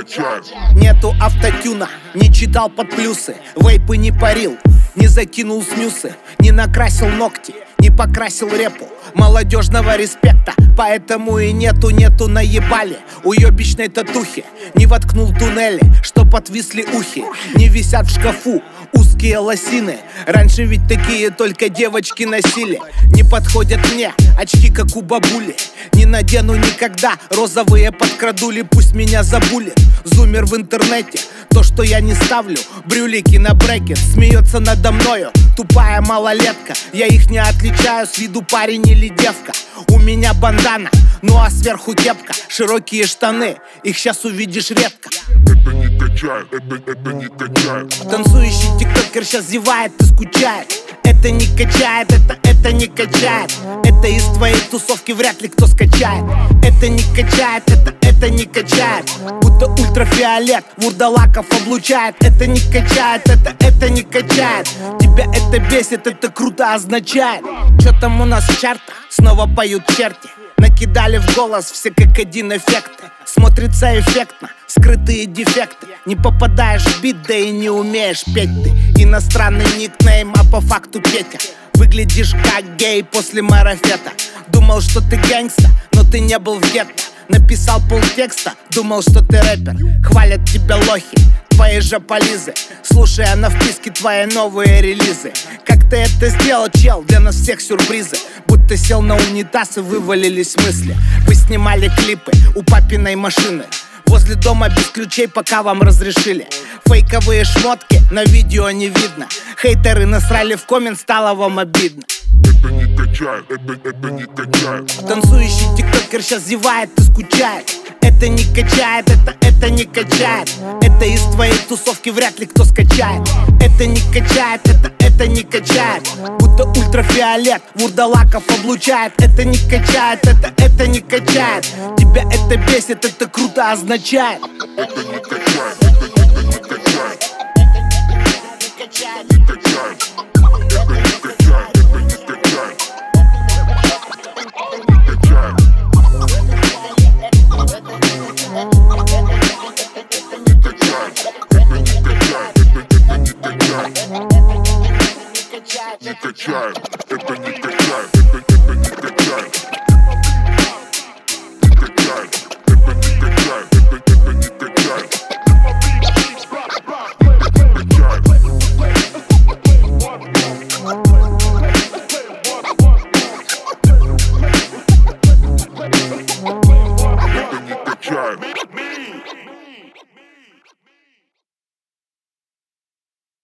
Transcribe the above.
качает. Нету автотюна, не читал под плюсы, вейпы не парил, не закинул снюсы, не накрасил ногти, не покрасил репу. Молодежного респекта, поэтому и нету наебали уебищной татухи. Не воткнул туннели, чтоб отвисли ухи, не висят в шкафу узкие лосины. Раньше ведь такие только девочки носили. Не подходят мне очки, как у бабули. Не надену никогда розовые подкрадули. Пусть меня забулит зумер в интернете. То, что я не ставлю брюлики на брекет. Смеется надо мною тупая малолетка. Я их не отличаю, с виду парень или девка. У меня бандана, ну а сверху кепка. Широкие штаны, их сейчас увидишь редко. Это не качает, это не качает. Танцующий тиктокер сейчас зевает и скучает. Это не качает, это не качает. Это из твоей тусовки вряд ли кто скачает. Это не качает, это не качает. Будто ультрафиолет вурдалаков облучает. Это не качает, это не качает. Тебя это бесит, это круто означает. Чё там у нас в чартах? Снова поют черти. Накидали в голос все как один эффекты. Смотрится эффектно, скрытые дефекты. Не попадаешь в бит, да и не умеешь петь ты. Иностранный никнейм, а по факту Петя. Выглядишь как гей после марафета. Думал, что ты гэнгста, но ты не был в гетто. Написал полтекста, думал, что ты рэпер. Хвалят тебя лохи, твои же полизы, слушая на вписке твои новые релизы. Как ты это сделал, чел? Для нас всех сюрпризы. Будто сел на унитаз и вывалились мысли. Вы снимали клипы у папиной машины возле дома без ключей, пока вам разрешили. Фейковые шмотки на видео не видно. Хейтеры насрали в коммент, стало вам обидно. Это не качает, это не качает. Танцующий тиктокер сейчас зевает и скучает. Это не качает, это не качает. Это из твоей тусовки вряд ли кто скачает. Это не качает, это не качает. Будто ультрафиолет вурдалаков облучает. Это не качает, это не качает. Тебя это бесит, это круто означает. Это не качает, это не качает. Не качает, Не качает. Это не качает, это не качает. Не качает. Не качает. Это не качает, это не качает. не качает. Не качает, это не качает.